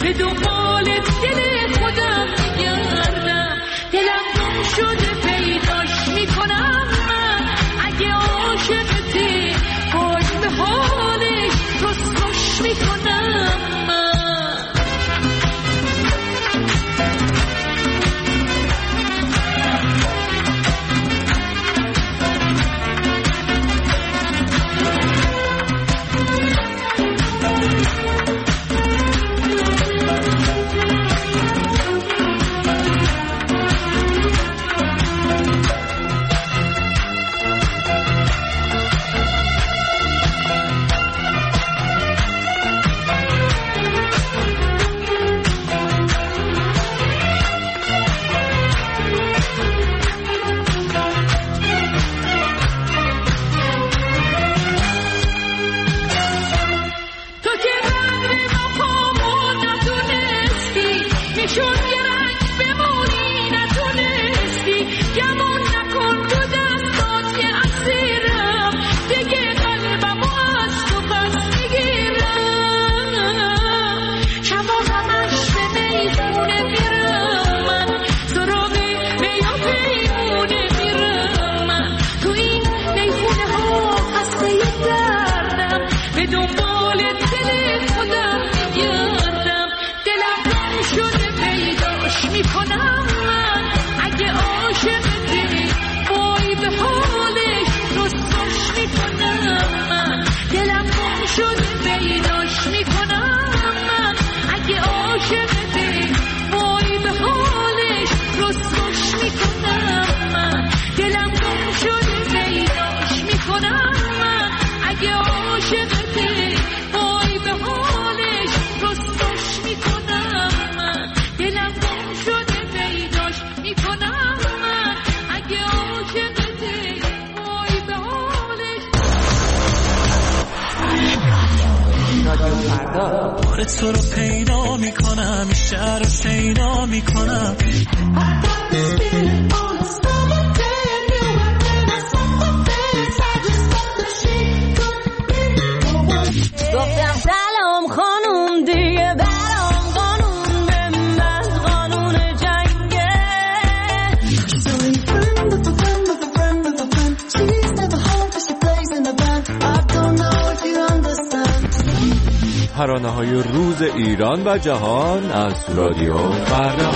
به دنبال دل خودم گردم، دلم گم شده پیداش میکنم من. اگه عاشقتی باش به حالش رسوش میکنم من. تو رو پیدا میکنم، این شهر رو شیدا میکنم. گفتم سلام خانوم دیگه برام قانون به من قانون جنگه. ترانه‌های روز ایران و جهان از رادیو فردا.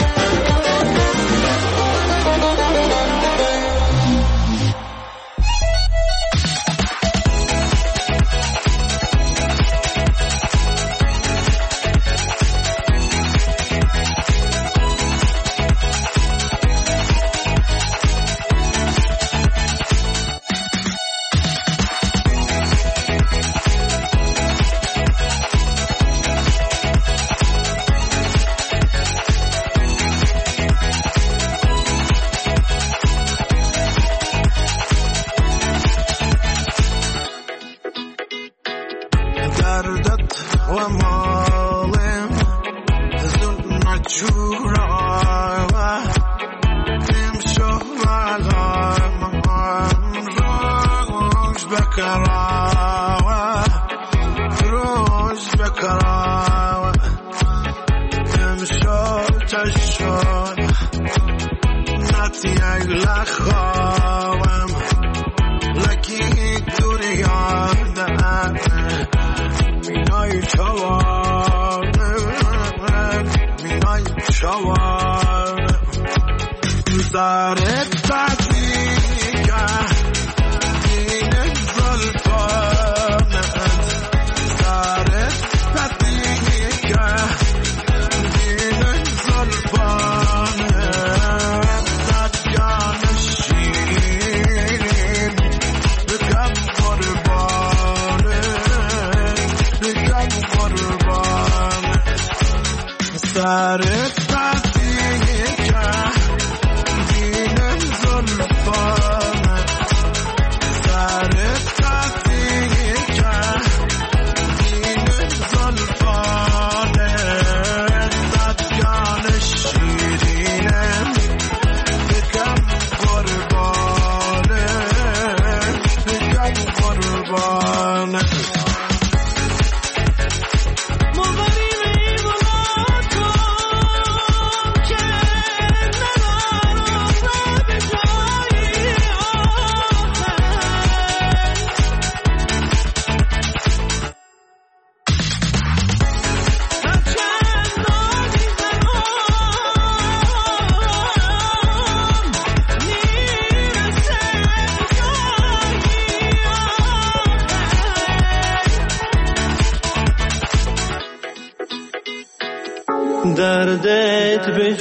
دردت به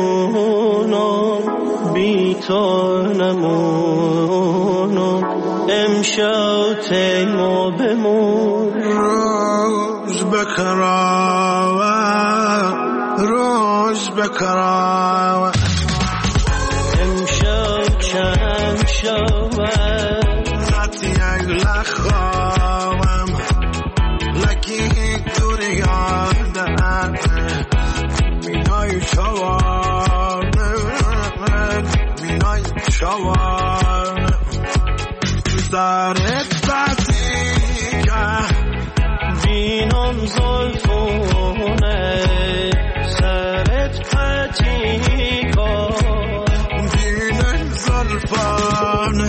جونم بی تو نمونم امشب تیما بمون روز بکراوه امشب چند شود نتی اگ لخوام لکی دوری یادن مینای شوان دارت بسیگه بینم زلفونه سرت پتیکا بینم زلفانه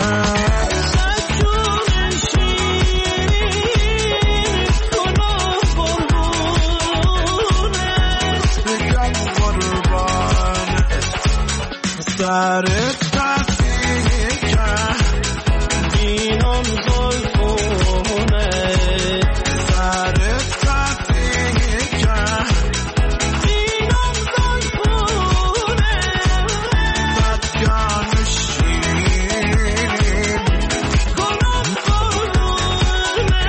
سجون شیرین کنم قربونه بگم قربانه سرت بسیگه بینم زلفونه سرت بسیگه بینم زلفونه بدگان شیرین کنم قربونه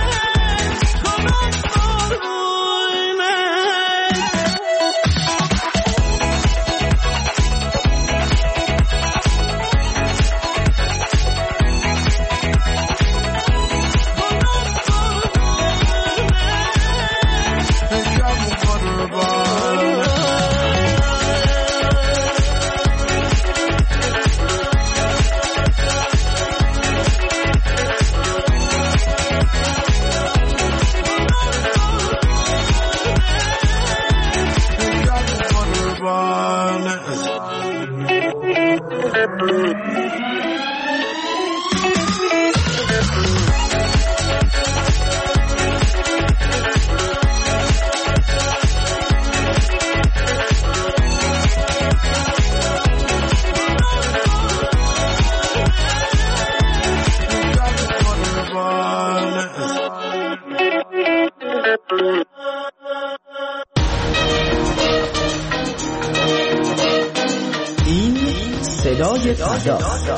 این صدای فردا،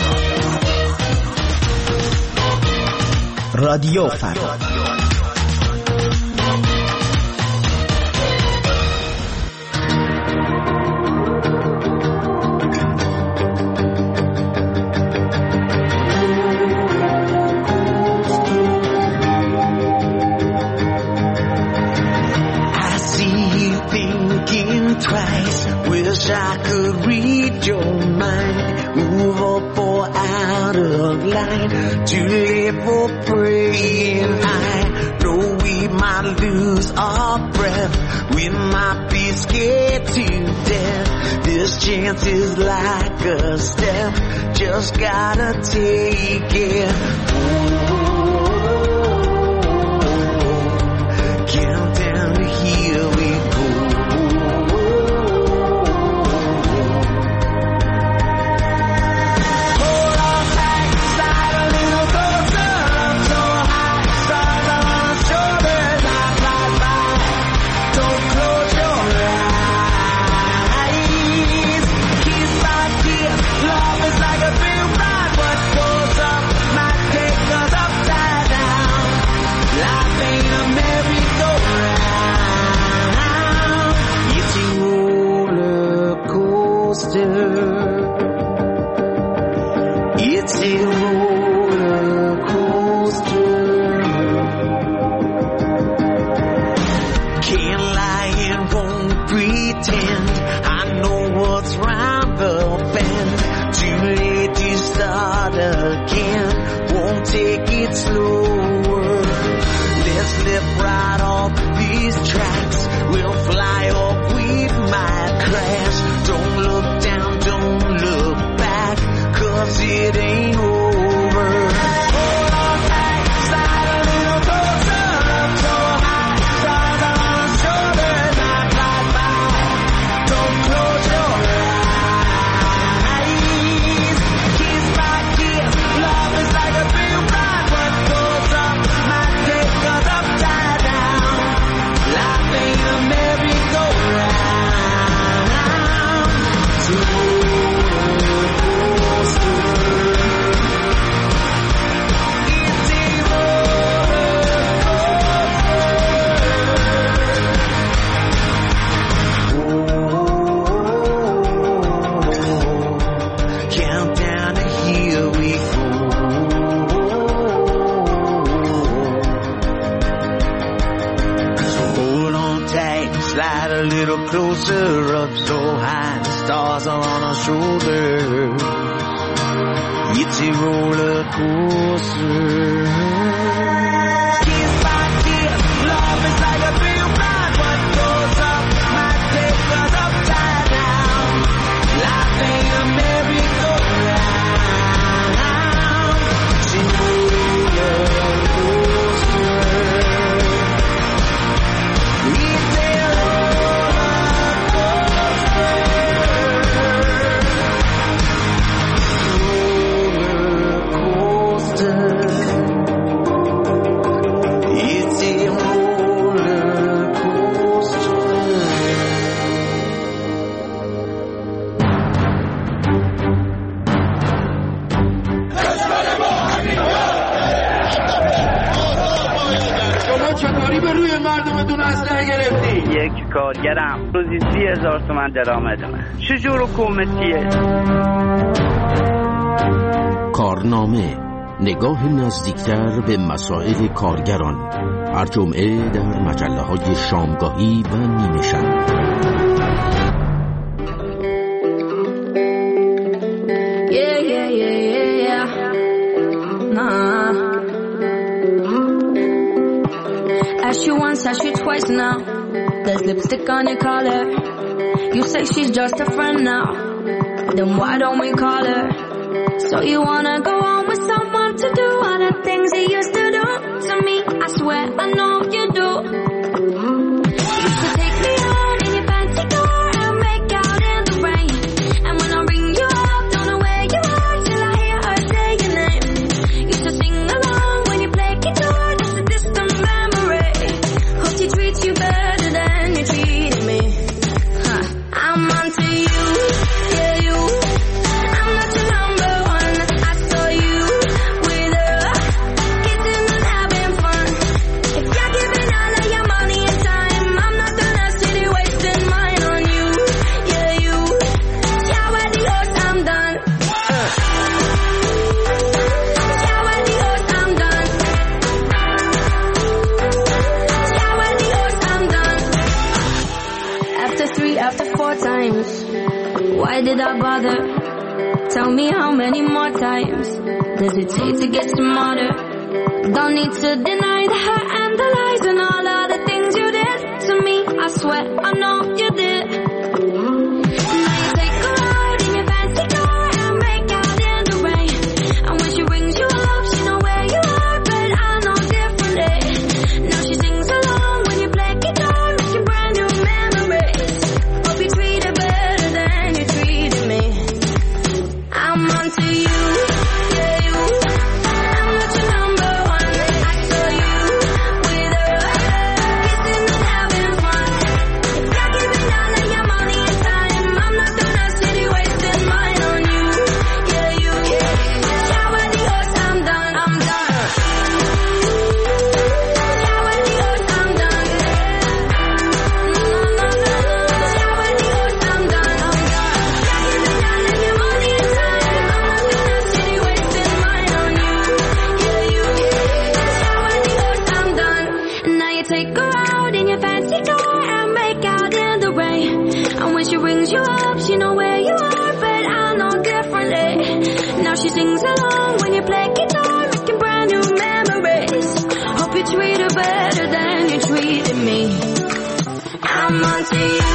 رادیو فردا. Wish I could read your mind, move up or out of line, to live or praying. I know we might lose our breath, we might be scared to death. This chance is like a step, just gotta take it. Count down to here we go. Love is like a big ride, what goes up might take us up. little closer, up so high, the stars are on our shoulders. It's a roller coaster. Kiss by kiss, love is like a real ride. What goes up might take us upside down. Life ain't a merry-go-round. It's a roller coaster. It's a یک کارگرم روزی 30,000 تومان درآمدمه. چجور حکومتیه؟ کارنامه، نگاه نزدیکتر به مسائل کارگران، هر جمعه در مجله‌های شامگاهی و نیمه شب. Asked you once, asked you twice now. There's lipstick on your collar. You say she's just a friend now. Then why don't we call her? So you wanna go on with someone to do all the things he used to do to me? I swear I know you do. Used to take me out in your fancy car and make out in the rain. And when I ring you up, don't know where you are till I hear her say your name. Used to sing along when you play guitar. That's a distant memory. Hope he treats you better than you treated me. I'm onto you, yeah you. I'm not your number one. I saw you with her, kissing and having fun. If you're giving all of your money and time, I'm not gonna sit here wasting mine on you, yeah you. Shower the horse, I'm done. Shower the horse, I'm done. Shower the horse, I'm done. After 3, after 4 times, why did I bother? Tell me how many more times does it take to get smarter? Don't need to deny the hurt and the lies and all of the things you did to me. I swear I know you did. Now you take her out in your fancy car and make out in the rain. And when she rings you up, she know where you are, but I know differently. Now she sings along when you play guitar, making brand new memories. Hope you treat her better than you treated me. I'm onto you, yeah you. I'm not your number one. I saw you with her, kissing and having fun. If you're giving all of your money and time, I'm not gonna sit here wasting mine on you, yeah you. Shower the horse, I'm done, I'm done. Shower the horse, I'm done. Shower the horse, I'm done, I'm done. If you're giving all of your money and time, I'm not gonna sit here wasting mine on you, yeah you. Shower the horse, I'm done. Now you take her out in your fancy car and make out in the rain. And when she rings you up, she know where you are, but I know differently. Now she sings along when you play guitar, making brand new memories. Hope you treat her better than you treated me. I'm onto you.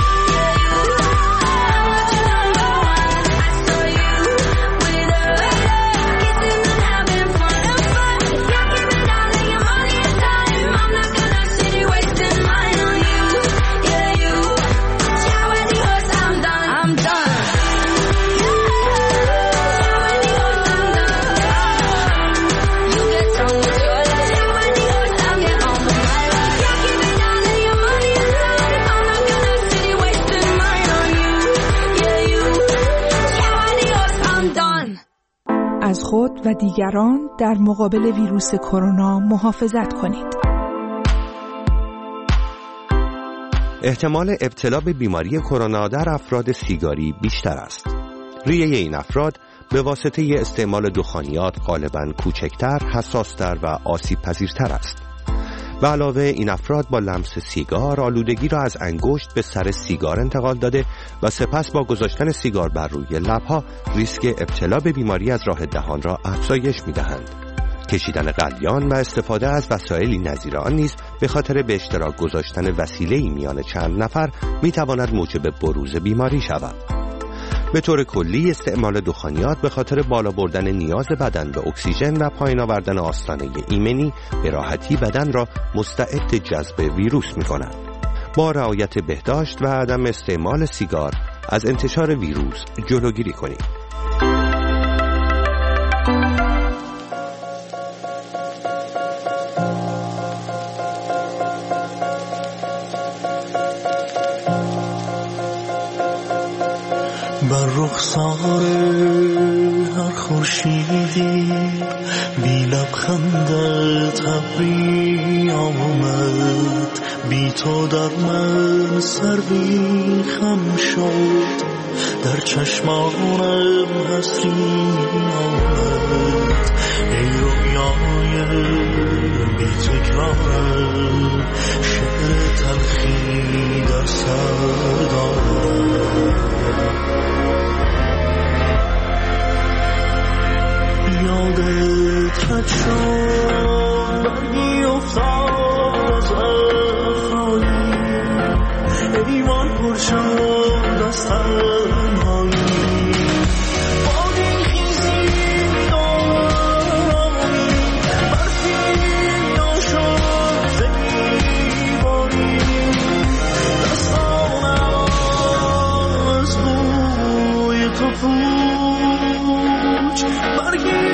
از خود و دیگران در مقابل ویروس کرونا محافظت کنید. احتمال ابتلا به بیماری کرونا در افراد سیگاری بیشتر است. ریه این افراد به واسطه استعمال دخانیات غالباً کوچکتر، حساستر و آسیب پذیرتر است. به علاوه این افراد با لمس سیگار آلودگی را از انگشت به سر سیگار انتقال داده و سپس با گذاشتن سیگار بر روی لبها ریسک ابتلا به بیماری از راه دهان را افزایش می‌دهند. کشیدن قلیان و استفاده از وسایلی نظیر آن نیز به خاطر به اشتراک گذاشتن وسیله‌ای میان چند نفر می‌تواند موجب بروز بیماری شود. به طور کلی استعمال دخانیات به خاطر بالا بردن نیاز بدن به اکسیژن و پایین آوردن آستانه ایمنی به راحتی بدن را مستعد جذب ویروس می‌کند. با رعایت بهداشت و عدم استعمال سیگار از انتشار ویروس جلوگیری کنید. بر رخسار هر خورشیدی بی لبخندت ابری آمد، بی تو در من سروی خم شد، در چشمانم حسری آمد. ای رویای بی تکرارم، شعر تلخی در سر دارم. یادت رد شد برگی افتاد از افرایی، ایوان پر شد از تنهایی. بادی خیزی دارمی برفی ناشد زیباری، دستانم از بوی تو پوچ برگی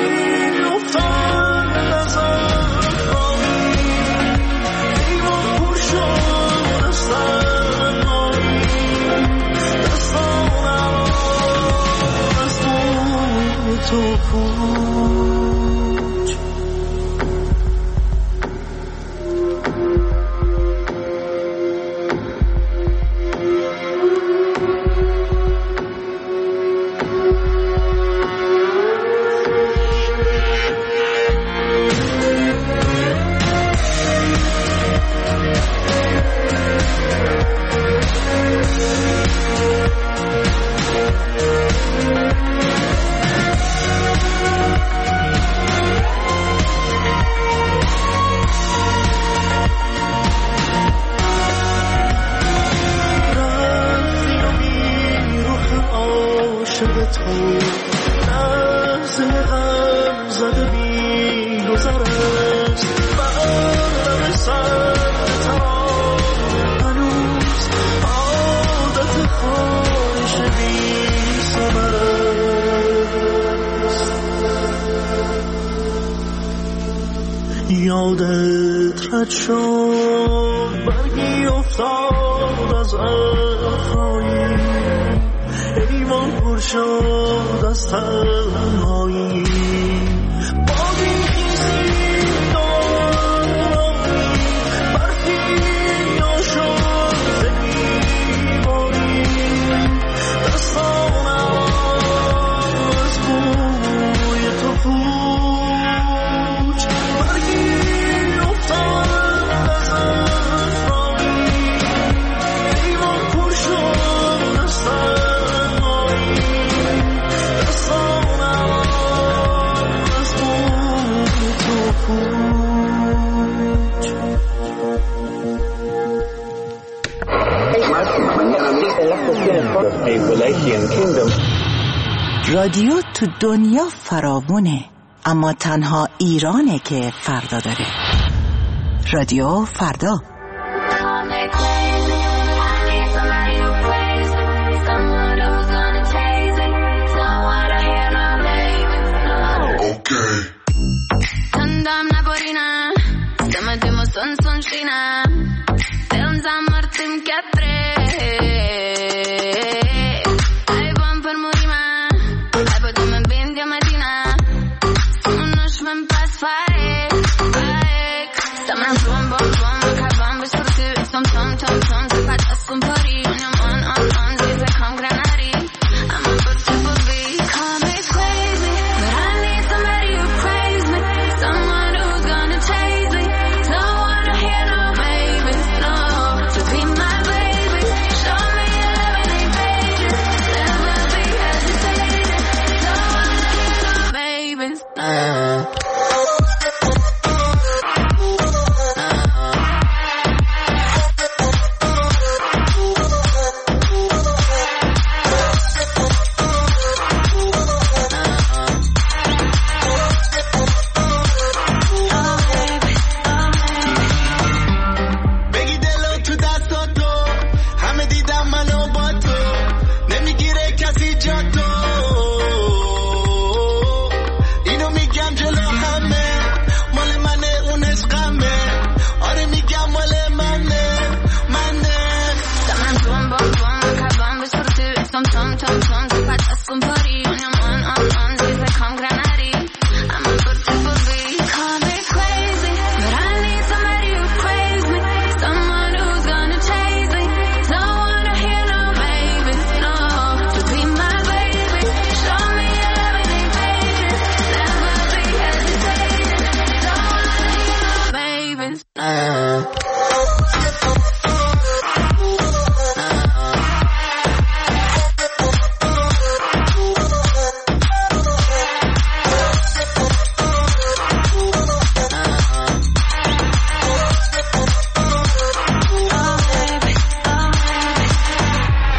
یادت رد شد برگی افتاد از افرایی، ایوان پر شد از تنهایی. بادی خیزی دارمی برفی ناشد زیباری، دستانم از بوی تو پوچ برگی افتاد از افرایی، ایوان پر شد از تنهایی. دستانم از بوی تو پوچ. رادیو تو دنیا فراوونه، اما تنها ایرانه که فردا داره. رادیو فردا.